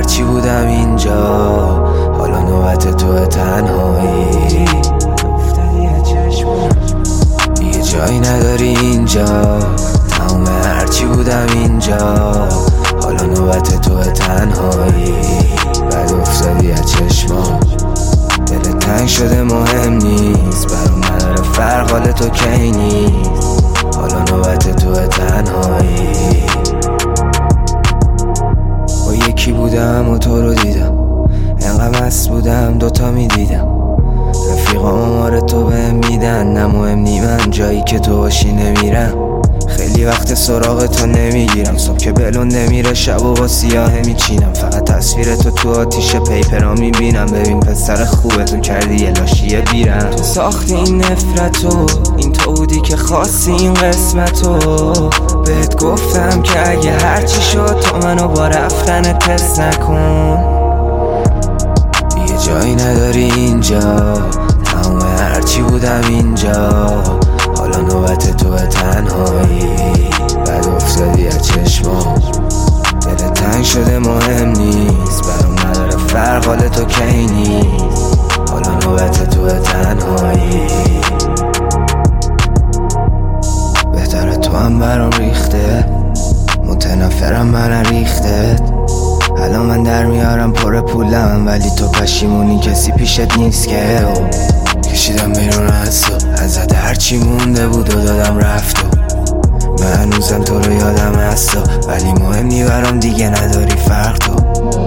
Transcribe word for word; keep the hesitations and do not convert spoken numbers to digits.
هرچی بودم اینجا، حالا نوبت تو تنهایی. دیگه جایی نداری اینجا، تموم هرچی بودم اینجا، حالا نوبت تو تنهایی. بعد افتادی از چشمام، دل تنگ شده مهم نیست، برام نداره فرق حال تو کی نیست، حالا نوبت تو تنهایی. با یکی بودم و تو رو دیدم، انقدر مست بودم دوتا میدیدم، رفیقام آمار تو بهم میدن، نه مهم نی من جایی که تو باشی نمیرم. خیلی وقت سراغ تو نمیگیرم، صبح که بلون نمیره شب و با سیاه میچینم، فقط تصویر تو تو آتیش پیپرا میبینم. ببین پسر خوبه تو کردی یه لاشیه بیرم، تو ساختی این نفرتو، این تو بودی که خواستی این قسمتو. بهت گفتم که اگه هرچی شد تو منو با رفتن تست نکن. یه جایی نداری اینجا، تموم هرچی بودم اینجا، حالا نوبت تو تنهایی. بعد افتادی از چشمام، دل تنگ شده مهم نیست، برام نداره فرق حال تو کی نیست، حالا نوبت تو تنهایی. بهتره تو هم برام ریخته، متنفرم من ریخته. الان من در میارم پر پولم، ولی تو پشیمونی کسی پیشت نیست که. کشیدم بیرون از تو، ازت هرچی مونده بود و دادم رفت و من هنوزم تو رو یادم هست، ولی مهم نی برام دیگه نداری فرق تو.